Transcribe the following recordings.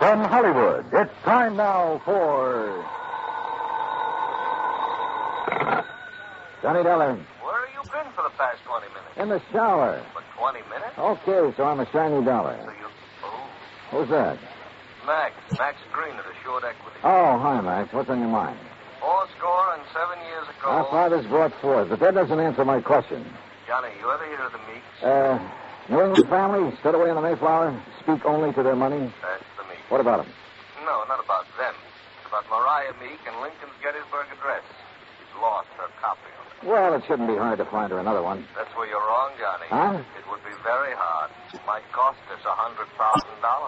From Hollywood, it's time now for Johnny Dollar. Where have you been for the past 20 minutes? In the shower. For 20 minutes? Okay, so I'm a shiny dollar. So you... Oh. Who's that? Max Green of the Assured Equity. Oh, hi, Max. What's on your mind? 4 and 7 years ago... Our fathers brought forth, but that doesn't answer my question. Johnny, you ever hear of the Meeks? New England family, stood away on the Mayflower, speak only to their money. That's the Meeks. What about them? No, not about them. It's about Mariah Meek and Lincoln's Gettysburg Address. She's lost her copy of it. Well, it shouldn't be hard to find her another one. That's where you're wrong, Johnny. Huh? It would be very hard. It might cost us $100,000.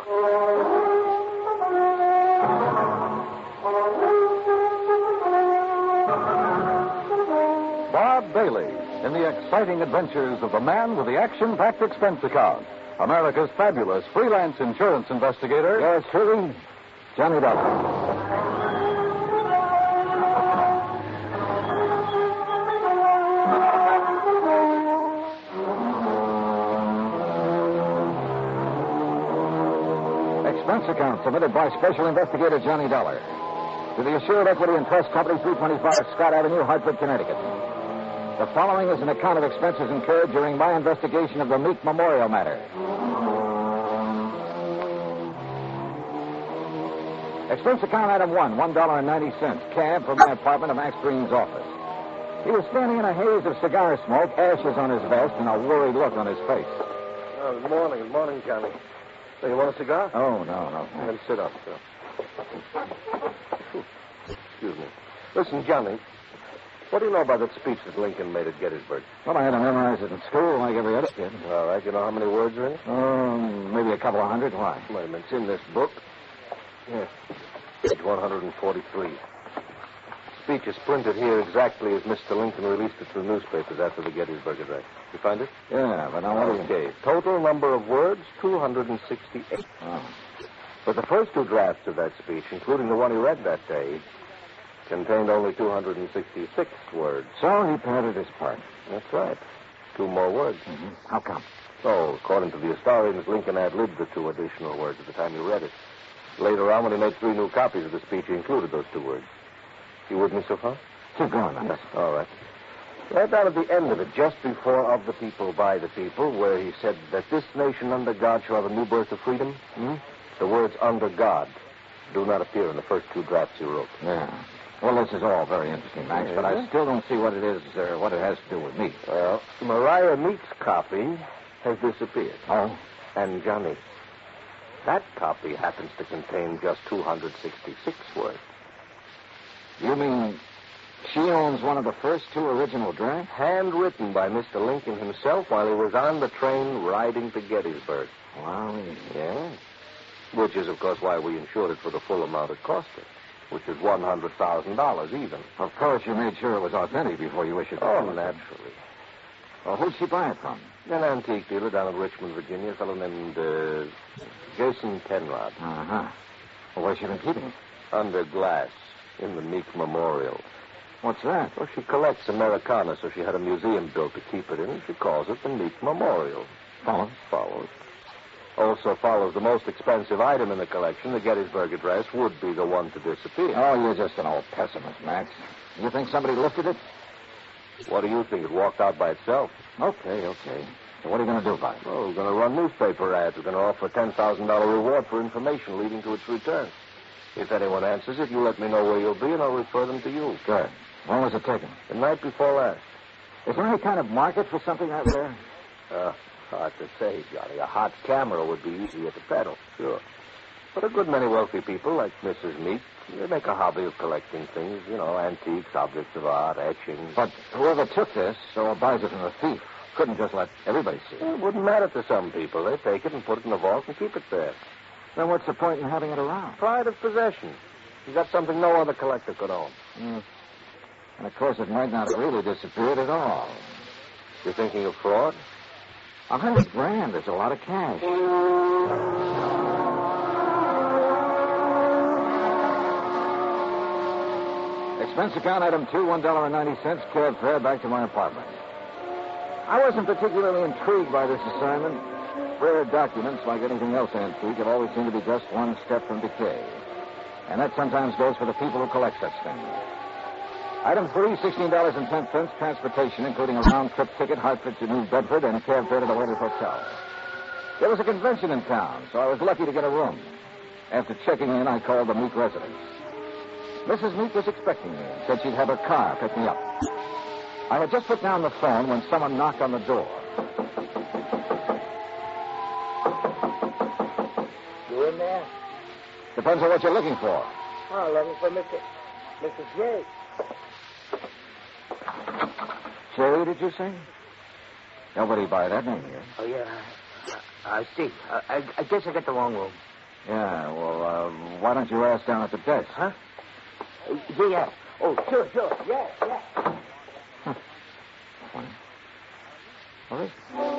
Bob Bailey in the exciting adventures of the man with the action-packed expense account. America's fabulous freelance insurance investigator. Yours truly, Johnny Dollar. Expense account submitted by Special Investigator Johnny Dollar to the Assured Equity and Trust Company, 325 Scott Avenue, Hartford, Connecticut. The following is an account of expenses incurred during my investigation of the Meek Memorial matter. Expense account item 1, $1.90, cab from my apartment to Max Green's office. He was standing in a haze of cigar smoke, ashes on his vest, and a worried look on his face. Oh, good morning. Good morning, Johnny. So you want a cigar? Oh, no. Then sit up, sir. Excuse me. Listen, Johnny, what do you know about that speech that Lincoln made at Gettysburg? Well, I had to memorize it in school like every other kid. All right. You know how many words are in it? Maybe a couple of hundred. Why? Wait a minute. It's in this book. Here. Page 143. Speech is printed here exactly as Mr. Lincoln released it to the newspapers after the Gettysburg Address. You find it? Yeah, but now what do you... Okay. Total number of words, 268. Oh. But the first two drafts of that speech, including the one he read that day, contained only 266 words. So he padded his part. That's right. 2 more words. Mm-hmm. How come? So, according to the historians, Lincoln ad-libbed the 2 additional words at the time he read it. Later on, when he made 3 new copies of the speech, he included those 2 words. You with me so far? Keep going on this. All right. Right down at the end of it, just before of the people, by the people, where he said that this nation under God shall have a new birth of freedom, the words under God do not appear in the first 2 drafts he wrote. Yeah. Well, this is all very interesting, Max, but I still don't see what it is or what it has to do with me. Well, Mariah Meek's copy has disappeared. Oh? And, Johnny, that copy happens to contain just 266 words. You mean she owns one of the first 2 original drafts? Handwritten by Mr. Lincoln himself while he was on the train riding to Gettysburg. Wow. Yeah. Which is, of course, why we insured it for the full amount it cost us, which is $100,000 even. Of course, you made sure it was authentic before you issued the policy. Naturally. Well, who'd she buy it from? An antique dealer down in Richmond, Virginia, a fellow named Jason Penrod. Uh-huh. Well, where's she been keeping it? Under glass in the Meek Memorial. What's that? Well, she collects Americana, so she had a museum built to keep it in, and she calls it the Meek Memorial. Follows? Follows. Also follows the most expensive item in the collection, the Gettysburg Address, would be the one to disappear. Oh, you're just an old pessimist, Max. You think somebody lifted it? What do you think? It walked out by itself. Okay. So what are you going to do about it? Well, we're going to run newspaper ads. We're going to offer a $10,000 reward for information leading to its return. If anyone answers it, you let me know where you'll be, and I'll refer them to you. Good. When was it taken? The night before last. Is there any kind of market for something out there? Hard to say, Johnny. A hot camera would be easier to peddle, sure. But a good many wealthy people, like Mrs. Meek, they make a hobby of collecting things, antiques, objects of art, etchings. But whoever took this or buys it from a thief couldn't just let everybody see it. Well, it wouldn't matter to some people. They take it and put it in a vault and keep it there. Then what's the point in having it around? Pride of possession. You got something no other collector could own. And, of course, it might not have really disappeared at all. You're thinking of fraud? $100,000 is a lot of cash. Expense account item 2, $1.90, cab fare back to my apartment. I wasn't particularly intrigued by this assignment. Rare documents, like anything else antique, have always seemed to be just one step from decay. And that sometimes goes for the people who collect such things. Item 3, $16.10, transportation, including a round-trip ticket, Hartford to New Bedford, and a cab fare to the Waiters Hotel. There was a convention in town, so I was lucky to get a room. After checking in, I called the Meek residence. Mrs. Meek was expecting me and said she'd have her car pick me up. I had just put down the phone when someone knocked on the door. You in there? Depends on what you're looking for. Oh, looking for Mrs. J. Jerry, did you say? Nobody by that name here. Oh, yeah. I see. I guess I got the wrong room. Yeah, well, why don't you ask down at the desk? Huh? Yeah. Oh, sure. Yeah. Funny. What is it?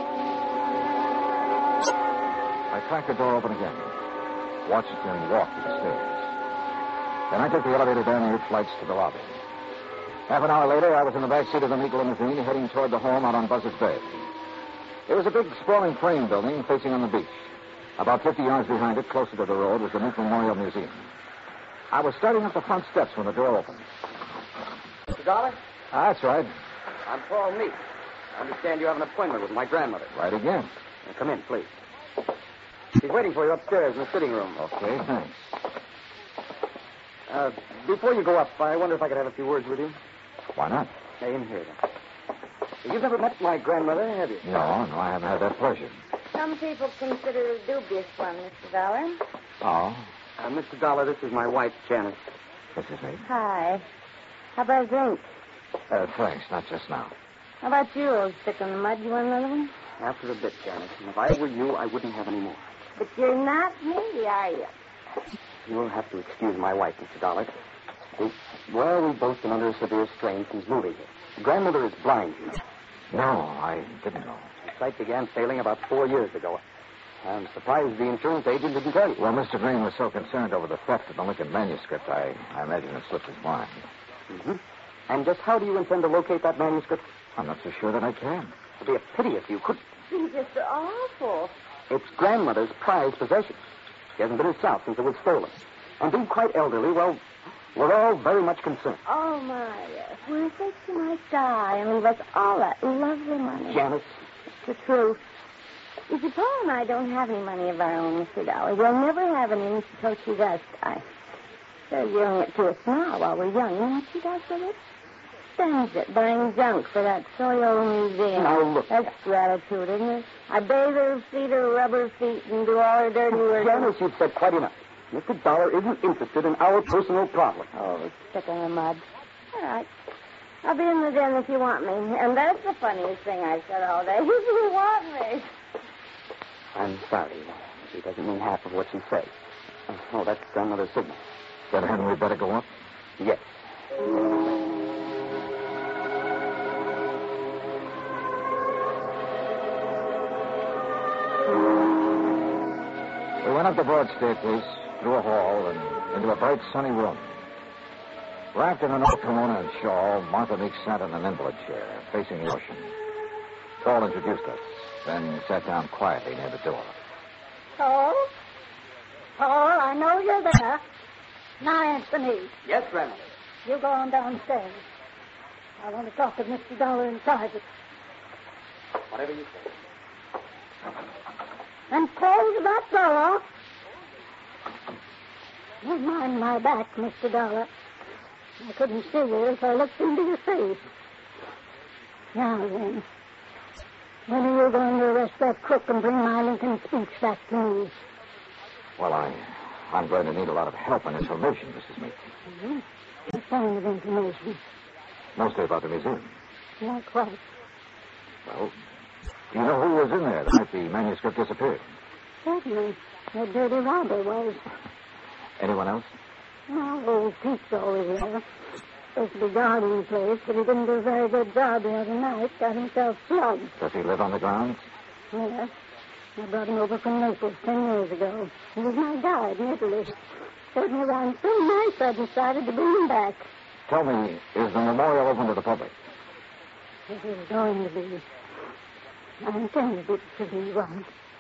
I cracked the door open again. Watched him walk to the stairs. Then I took the elevator down the 8 flights to the lobby. Half an hour later, I was in the back seat of the Meek limousine heading toward the home out on Buzzards Bay. It was a big, sprawling frame building facing on the beach. About 50 yards behind it, closer to the road, was the Meek Memorial Museum. I was starting up the front steps when the door opened. Mr. Dollar? That's right. I'm Paul Meek. I understand you have an appointment with my grandmother. Right again. Now, come in, please. She's waiting for you upstairs in the sitting room. Okay, thanks. Before you go up, I wonder if I could have a few words with you. Why not? Stay in here, then. You've never met my grandmother, have you? No, I haven't had that pleasure. Some people consider it a dubious one, Mr. Dollar. Oh? Mr. Dollar, this is my wife, Janice. This is me. Hi. How about a drink? Thanks, not just now. How about you, old stick in the mud? You want another one? After a bit, Janice. And if I were you, I wouldn't have any more. But you're not me, are you? You'll have to excuse my wife, Mr. Dollar. We've both been under a severe strain since moving here. Grandmother is blind, you know. No, I didn't know. Her sight began failing about 4 years ago. I'm surprised the insurance agent didn't tell you. Well, Mr. Green was so concerned over the theft of the Lincoln manuscript, I imagine it slipped his mind. Mm-hmm. And just how do you intend to locate that manuscript? I'm not so sure that I can. It'd be a pity if you could. It's just awful. It's grandmother's prized possession. She hasn't been herself since it was stolen. And being quite elderly, well, we're all very much concerned. Oh, my, yes. We're afraid she might die and leave us all that lovely money. Janice. It's the truth. You see, Paul and I don't have any money of our own, Mr. Dollar. We'll never have any until she does die. They're giving it to us now while we're young. You know what she does with it? Spends it buying junk for that silly old museum. Now, look. That's gratitude, isn't it? I bathe her feet, her rubber feet, and do all her dirty work. Janice, you've said quite enough. Mr. Dollar isn't interested in our personal problems. Oh, stick in the mud. All right. I'll be in the den if you want me. And that's the funniest thing I've said all day. If you want me. I'm sorry. She doesn't mean half of what she says. Oh, that's another signal. Then we better go up? Yes. We went up the broad staircase, through a hall, and into a bright, sunny room. Wrapped in an old kimono and shawl, Martha Meek sat in an invalid chair, facing the ocean. Paul introduced us, then sat down quietly near the door. Paul? Paul, I know you're there. Now answer me. Yes, Grandmother. You go on downstairs. I want to talk to Mr. Dollar in private. Whatever you say. And close that door. Don't mind my back, Mr. Dollar. I couldn't see you if I looked into your face. Now then, when are you going to arrest that crook and bring my Lincoln speech back to me? Well, I'm going to need a lot of help and information, Mrs. Meek. Mm-hmm. What kind of information? Mostly about the museum. Like what? Well, do you know who was in there the night the manuscript disappeared? Certainly. That dirty robber was. Anyone else? No, old Pete's always there. Supposed to be guarding the place, but he didn't do a very good job the other night. Got himself slugged. Does he live on the grounds? Yes. I brought him over from Naples 10 years ago. He was my guide in Italy. Showed me around so nice I decided to bring him back. Tell me, is the memorial open to the public? It is going to be. I intended it to be one.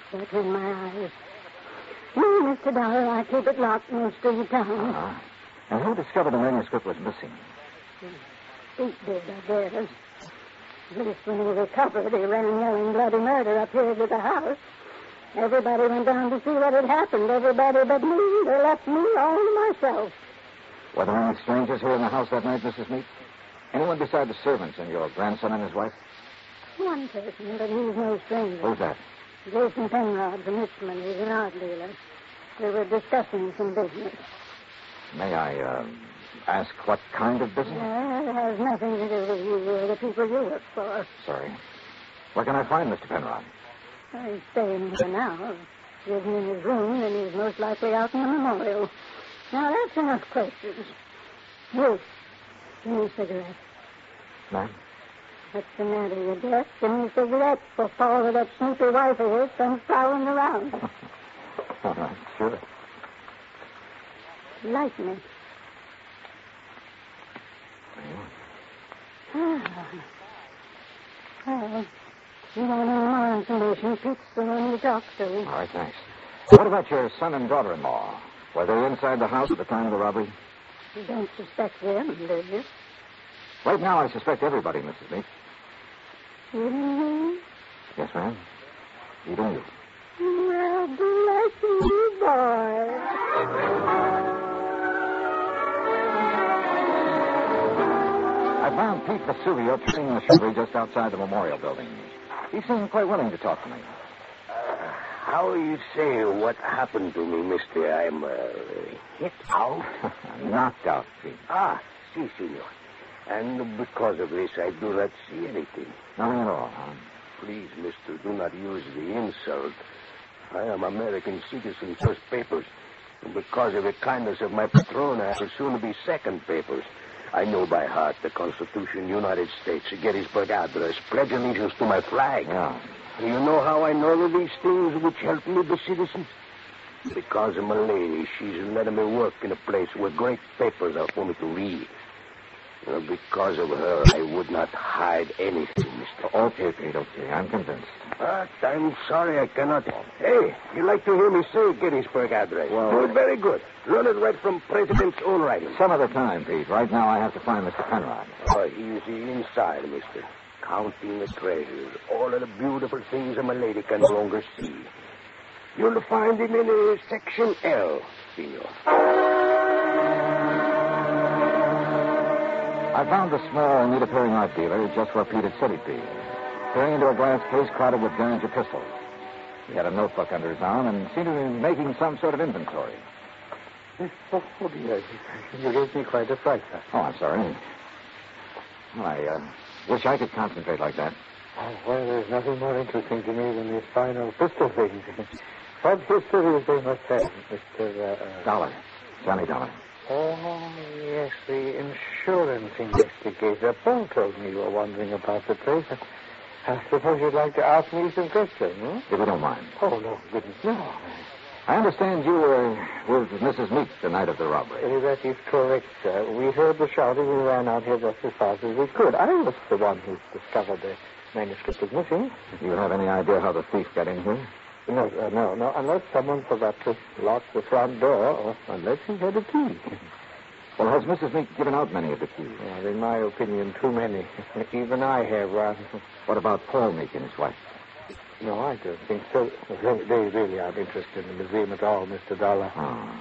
That's in my eyes. No, Mr. Dollar, I keep it locked most of the time. And who discovered the manuscript was missing? Pete did, I guess. At least when he recovered, he ran yelling bloody murder up here to the house. Everybody went down to see what had happened. Everybody but me. They left me all to myself. Were there any strangers here in the house that night, Mrs. Meek? Anyone beside the servants and your grandson and his wife? One person, but he's no stranger. Who's that? Jason Penrod from Richmond. He's an art dealer. They were discussing some business. May I ask what kind of business? It has nothing to do with you or the people you work for. Sorry. Where can I find Mr. Penrod? He's staying here now. Give him his room, and he's most likely out in the memorial. Now, that's enough questions. Ruth, give me a cigarette. Ma'am? What's the matter, you deaf? Give me a cigarette before that snoopy wife of his comes prowling around. All right, sure. Light me. Well, you want any more information, Pete's the one you talk to. All right, thanks. What about your son and daughter-in-law? Were they inside the house at the time of the robbery? You don't suspect them, do you? Right now, I suspect everybody, Mrs. Meek. Mm-hmm. Yes, ma'am. Even you. Well, bless you, boy. I found Pete Vesuvio trimming the shrubbery just outside the memorial building. He seemed quite willing to talk to me. How you say what happened to me, mister? I'm hit out? Knocked out, Pete. Si, senor. And because of this, I do not see anything. Nothing at all, huh? Please, mister, do not use the insult. I am American citizen, first papers. And because of the kindness of my patron, I will soon be second papers. I know by heart the Constitution, United States, Gettysburg Address, pledge allegiance to my flag. Yeah. Do you know how I know of these things which help me, the citizen? Because of my lady. She's letting me work in a place where great papers are for me to read. Because of her, I would not hide anything, mister. Okay, Pete, okay. I'm convinced. But I'm sorry I cannot. Hey, you like to hear me say Gettysburg Address? Well, do it very good. Learn it right from President's own writing. Some other time, Pete. Right now, I have to find Mr. Penrod. He's inside, mister. Counting the treasures. All of the beautiful things that my lady can no longer see. You'll find him in Section L, senor. I found the small, neat-appearing art dealer just where Pete had said he'd be, peering into a glass case crowded with Derringer pistols. He had a notebook under his arm and seemed to be making some sort of inventory. Oh, dear. You gave me quite a fright, sir. Oh, I'm sorry. Well, I wish I could concentrate like that. Oh, well, there's nothing more interesting to me than these fine old pistol things. What history is they must have, Mr. Dollar. Johnny Dollar. Oh, yes, the insurance investigator. Paul told me you were wandering about the place. I suppose you'd like to ask me some questions, hmm? If you don't mind. Oh, no, goodness, no. I understand you were with Mrs. Meek the night of the robbery. That is correct, sir. We heard the shouting. We ran out here just as fast as we could. I was the one who discovered the manuscript was missing. Do you have any idea how the thief got in here? No. Unless someone forgot to lock the front door, or unless he had a key. Well, has Mrs. Meek given out many of the keys? Well, in my opinion, too many. Even I have one. What about Paul Meek and his wife? No, I don't think so. They really aren't interested in the museum at all, Mr. Dollar. Oh.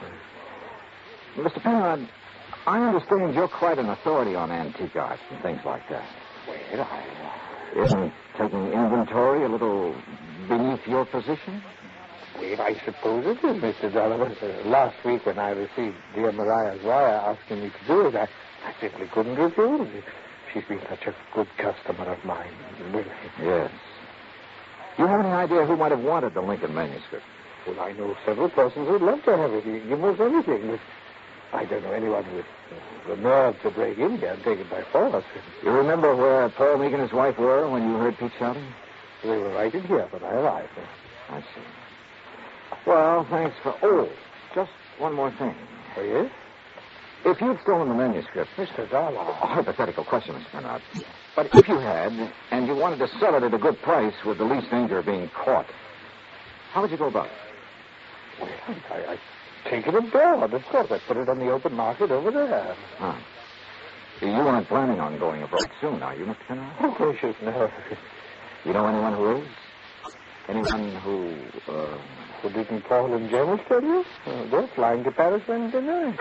Mr. Penrod, I understand you're quite an authority on antique art and things like that. Well, Isn't taking inventory a little beneath your position? Well, I suppose it is, Mr. Dollar. Last week when I received dear Mariah's wire asking me to do it, I simply couldn't refuse. She's been such a good customer of mine. Really. Yes. Do you have any idea who might have wanted the Lincoln manuscript? Well, I know several persons who'd love to have it. Give us anything. But I don't know anyone with the nerve to break in here and take it by force. You remember where Paul Meek and his wife were when you heard Pete shouting? They were right in here when I arrived. I see. Well, thanks for... Oh, just one more thing. Oh, yes? If you'd stolen the manuscript... Mr. Dollar. A hypothetical question, Mr. Penrod. But if you had, and you wanted to sell it at a good price with the least danger of being caught, How would you go about it? I take it abroad, of course. I put it on the open market over there. Huh. You aren't planning on going abroad soon, are you, Mr. Conrad? Oh, gracious, no. You know anyone who is? Anyone who didn't Paul and James tell you? They're flying to Paris and tonight.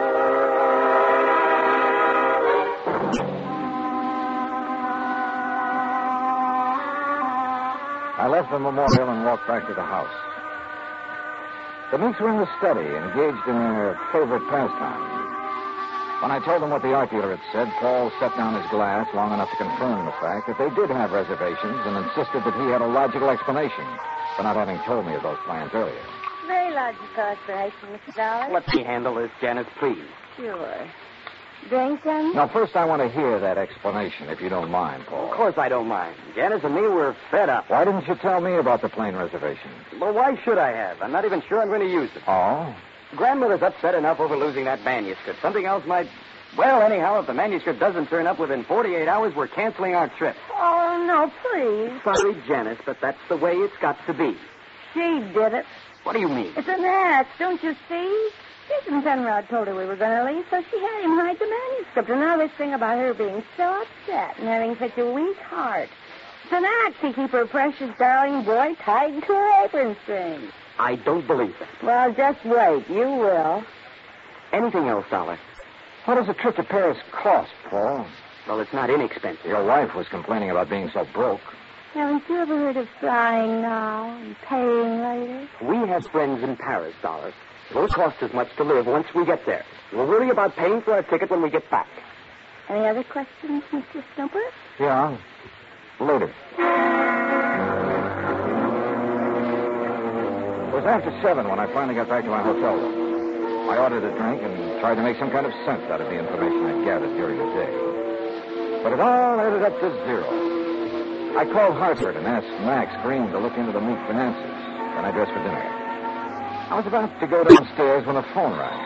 I left the memorial and walked back to the house. The Meeks were in the study, engaged in their favorite pastime. When I told them what the art dealer had said, Paul set down his glass long enough to confirm the fact that they did have reservations and insisted that he had a logical explanation for not having told me of those plans earlier. Very logical explanation, Mr. Dollar. Let me handle this, Janice, please. Sure. Drink some? Now, first I want to hear that explanation, if you don't mind, Paul. Of course I don't mind. Janice and me were fed up. Why didn't you tell me about the plane reservations? Well, why should I have? I'm not even sure I'm going to use it. Oh? Grandmother's upset enough over losing that manuscript. Something else might... Well, anyhow, if the manuscript doesn't turn up within 48 hours, we're canceling our trip. Oh, no, please. Sorry, Janice, but that's the way it's got to be. She did it. What do you mean? It's an act, don't you see? Jason Penrod told her we were going to leave, so she had him hide the manuscript. And now this thing about her being so upset and having such a weak heart. It's an act to keep her precious darling boy tied to her apron string. I don't believe it. Well, just wait. You will. Anything else, Dollar? What does a trip to Paris cost, Paul? Well, it's not inexpensive. Your wife was complaining about being so broke. Haven't you ever heard of flying now and paying later? We have friends in Paris, Dollar. It won't cost as much to live once we get there. We'll worry about paying for our ticket when we get back. Any other questions, Mr. Snooper? Yeah. Later. It was after 7 when I finally got back to my hotel room. I ordered a drink and tried to make some kind of sense out of the information I'd gathered during the day. But it all added up to zero. I called Hartford and asked Max Green to look into the Meek finances. Then I dressed for dinner. I was about to go downstairs when the phone rang.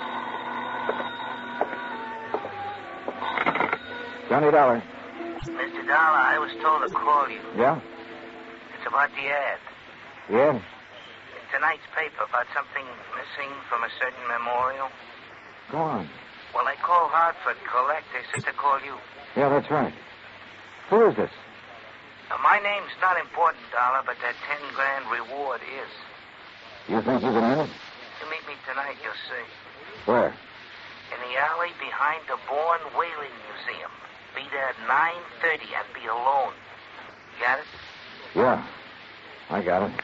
Johnny Dollar. Mr. Dollar, I was told to call you. Yeah? It's about the ad. Yeah? In tonight's paper about something missing from a certain memorial. Go on. Well, I called Hartford Collect. They said to call you. Yeah, that's right. Who is this? My name's not important, Dollar, but that $10,000 reward is. You think you can earn it? You meet me tonight, you'll see. Where? In the alley behind the Bourne Whaling Museum. Be there at 9:30 and be alone. Got it? Yeah, I got it.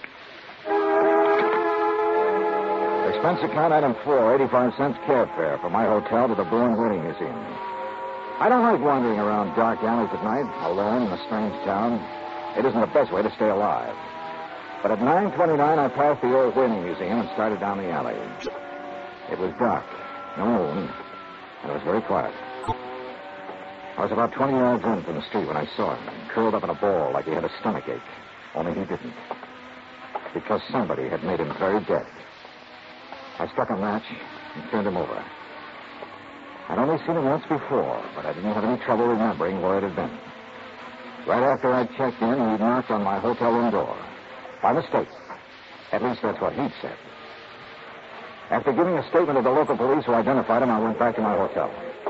Expense account item 4, 85 cents cab fare from my hotel to the Bourne Whaling Museum. I don't like wandering around dark alleys at night, alone in a strange town. It isn't the best way to stay alive. But at 9:29, I passed the old whaling museum and started down the alley. It was dark, no moon, and it was very quiet. I was about 20 yards in from the street when I saw him, curled up in a ball like he had a stomachache. Only he didn't. Because somebody had made him very dead. I struck a match and turned him over. I'd only seen him once before, but I didn't have any trouble remembering where it had been. Right after I'd checked in, he'd knocked on my hotel room door. By mistake. At least that's what he'd said. After giving a statement to the local police who identified him, I went back to my hotel.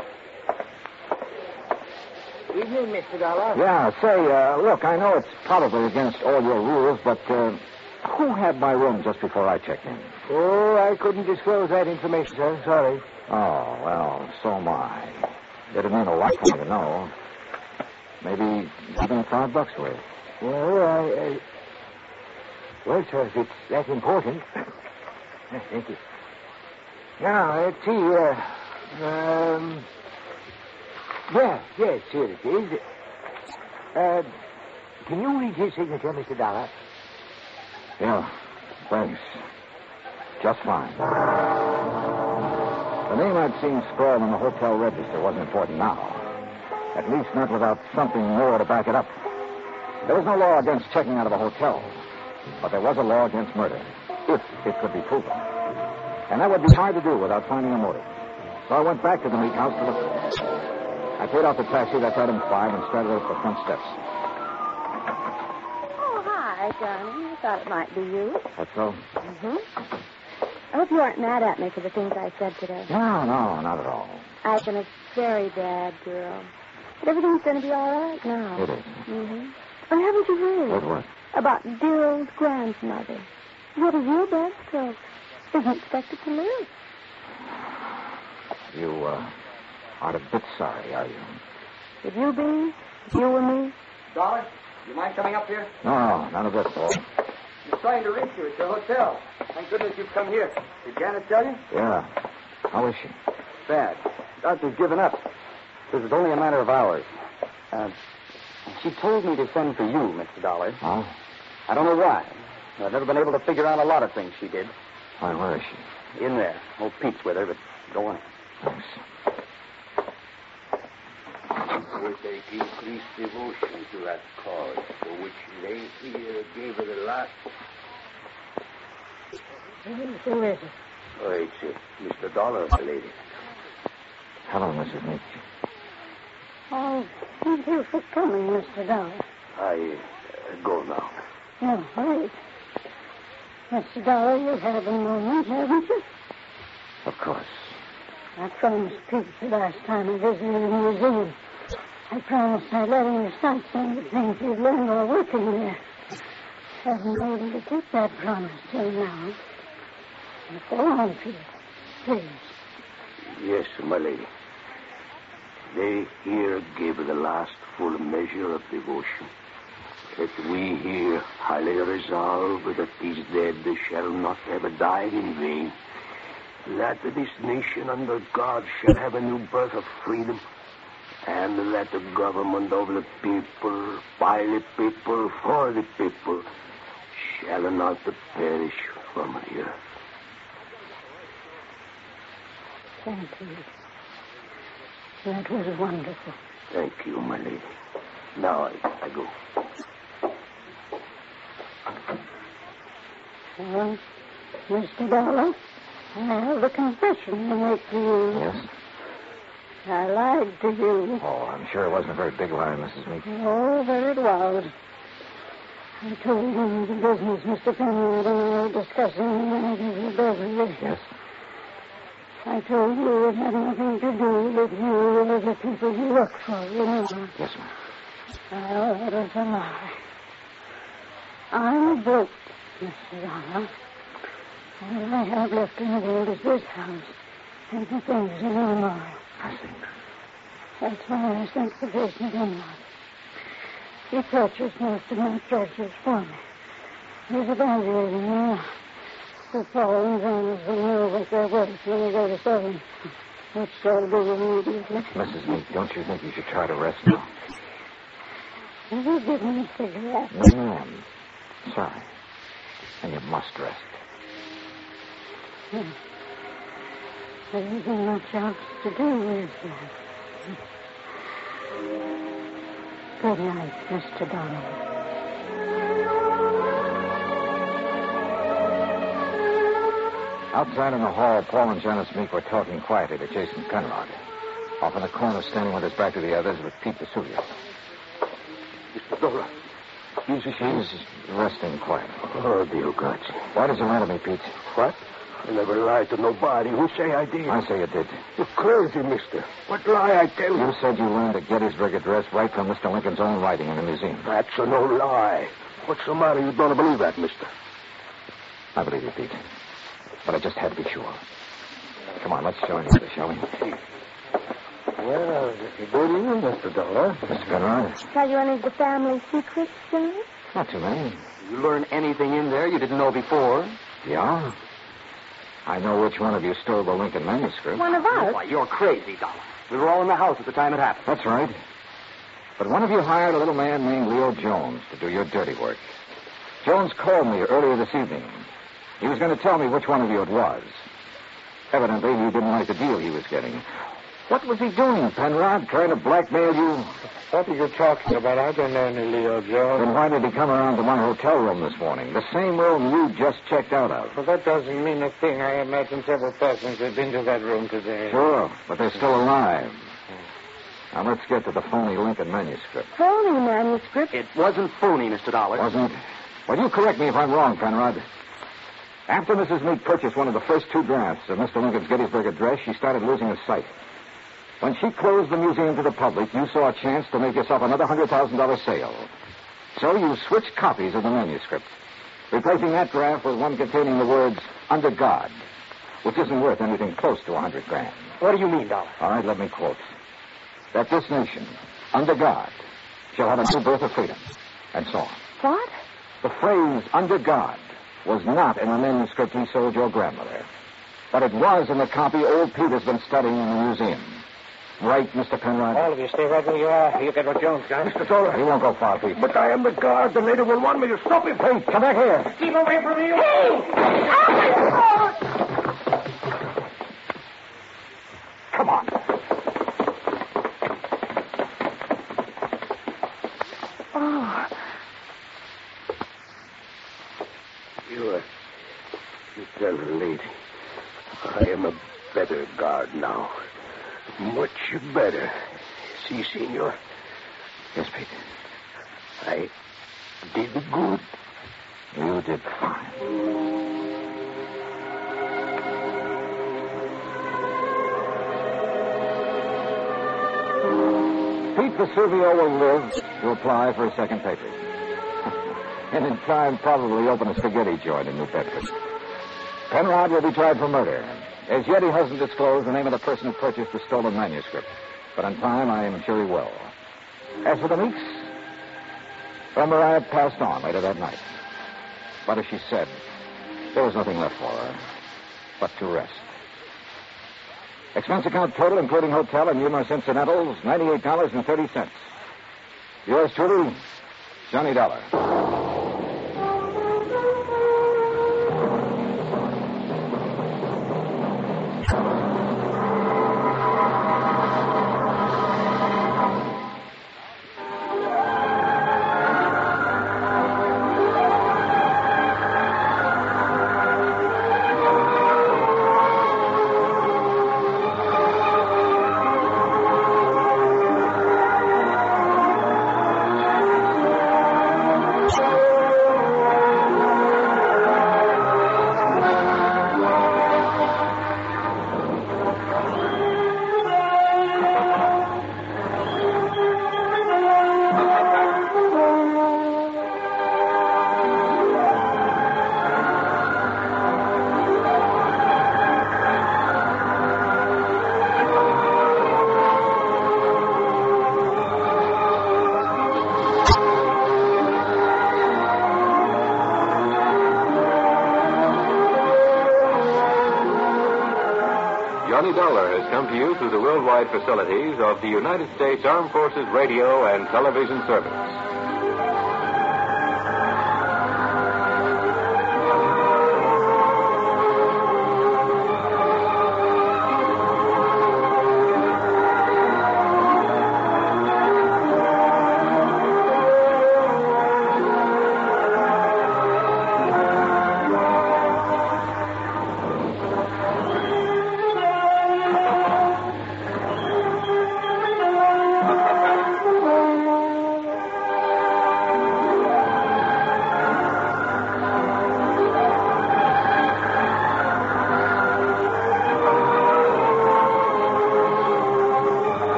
Evening, Mr. Dollar. Yeah, say, look, I know it's probably against all your rules, but who had my room just before I checked in? Oh, I couldn't disclose that information, sir. Sorry. Oh, well, so am I. It'd mean a lot for me to know. Maybe even $5 worth. Well, well, sir, if it's that important. Thank you. Now, let's see. Yes, here it is. Can you read his signature, Mr. Dollar? Yeah, thanks. Just fine. The name I'd seen scrawled on the hotel register wasn't important now. At least not without something more to back it up. There was no law against checking out of a hotel. But there was a law against murder, if it could be proven. And that would be hard to do without finding a motive. So I went back to the Meek house to look for it. I paid off the taxi, that's item 5, and started up the front steps. Oh, hi. Hi, darling. I thought it might be you. That's so? Mm-hmm. I hope you aren't mad at me for the things I said today. No, not at all. I've been a very bad girl. But everything's going to be all right now. It is. Mm-hmm. And haven't you heard? What? About dear old grandmother. She had a real bad stroke. Isn't expected to live. You, aren't a bit sorry, are you? Would you be? If you were me? Dollar, you mind coming up here? No, none of this, Paul. He's trying to reach you at your hotel. Thank goodness you've come here. Did Janet tell you? Yeah. How is she? Bad. Doctor's given up. This is only a matter of hours. She told me to send for you, Mr. Dollar. Oh? I don't know why. I've never been able to figure out a lot of things she did. Why, where is she? In there. Old Pete's with her, but go on. Thanks. With a increased devotion to that cause for which they here gave her the last. Who is it? Oh, it's Mr. Dollar, lady. Hello, Mrs. Meek. Oh, thank you for coming, Mr. Dollar. I go now. No, wait. Mr. Dollar, you have a moment, haven't you? Of course. I promised Pete the last time I visited the museum. I promised I'd let him recite some of the things he'd learned while working there. Haven't been able to keep that promise till now. Now, go on, Pete. Please. Yes, my lady. They here gave her the last full measure of devotion. That we here highly resolve that these dead shall not ever die in vain. That this nation under God shall have a new birth of freedom. And that the government of the people, by the people, for the people, shall not perish from the earth. Thank you. That was wonderful. Thank you, my lady. Now I go. Well, Mr. Dollar, I have a confession to make to you. Yes? I lied to you. Oh, I'm sure it wasn't a very big lie, Mrs. Meek. Oh, but it was. I told him the business Mr. Penrod and I were discussing when I gave you Beverly. Yes? I told you it had nothing to do with you or the people you work for, remember? Yes, ma'am. Oh, it was a lie. I'm broke, Mr. Dollar. All I have left in the world is this house and the things in Illinois. I see. That's why I sent for Jason Penrod. He purchased most of my treasures for me. He's evaluating them. The foreign guns will know what they're worth when they go to sell them. Which they'll do immediately. Mrs. Meek, don't you think you should try to rest now? Will you give me a cigarette? No, ma'am. Sorry. And you must rest. There isn't much else to do, is there? Good night, Mr. Dollar. Outside in the hall, Paul and Janice Meek were talking quietly to Jason Penrod. Off in the corner, standing with his back to the others, was Pete Vesuvio. Mr. Dollar. She's resting quietly. Oh, dear God. Why did you lie to me, Pete? What? I never lied to nobody. Who say I did? I say you did. You're crazy, mister. What lie I tell you? You said you learned the Gettysburg Address right from Mr. Lincoln's own writing in the museum. That's a no lie. What's the matter? You don't believe that, mister? I believe you, Pete. But I just had to be sure. Come on, let's join each other, shall we? Well, good evening, Mr. Dollar. Mr. Penrod? Tell you any of the family secrets, Johnny? Not too many. You learn anything in there you didn't know before? Yeah? I know which one of you stole the Lincoln manuscript. One of us? Why, you're crazy, Dollar. We were all in the house at the time it happened. That's right. But one of you hired a little man named Leo Jones to do your dirty work. Jones called me earlier this evening. He was going to tell me which one of you it was. Evidently, he didn't like the deal he was getting. What was he doing, Penrod? Trying to blackmail you? What are you talking about? I don't know any Leo Jones. Then why did he come around to my hotel room this morning? The same room you just checked out of. Well, that doesn't mean a thing. I imagine several persons have been to that room today. Sure, but they're still alive. Now, let's get to the phony Lincoln manuscript. Phony manuscript? It wasn't phony, Mr. Dollar. Wasn't? Well, you correct me if I'm wrong, Penrod. After Mrs. Meek purchased one of the first 2 drafts of Mr. Lincoln's Gettysburg Address, she started losing her sight. When she closed the museum to the public, you saw a chance to make yourself another $100,000 sale. So you switched copies of the manuscript, replacing that draft with one containing the words, under God, which isn't worth anything close to $100,000. What do you mean, Dollar? All right, let me quote. That this nation, under God, shall have a new birth of freedom, and so on. What? The phrase, under God, was not in the manuscript he sold your grandmother, but it was in the copy old Peter's been studying in the museum. Right, Mr. Penrod? All of you stay right where you are. You get what Jones got. Mr. Dollar. He won't go far, Pete. But I am the guard. The native will want me to stop him, Pete. Come back here. Keep away from me. Come on. Oh. You tell the lady. I am a better guard now. Much better. See, senor? Yes, Pete. I did good. You did fine. Pete Vesuvio will live to apply for a second papers. And in time, probably open a spaghetti joint in New Bedford. Penrod will be tried for murder. As yet, he hasn't disclosed the name of the person who purchased the stolen manuscript. But in time, I am sure he will. As for the Meeks, well, Maria passed on later that night. But as she said, there was nothing left for her but to rest. Expense account total, including hotel and numerous incidentals, $98.30. Yours truly, Johnny Dollar. Johnny Dollar has come to you through the worldwide facilities of the United States Armed Forces Radio and Television Service.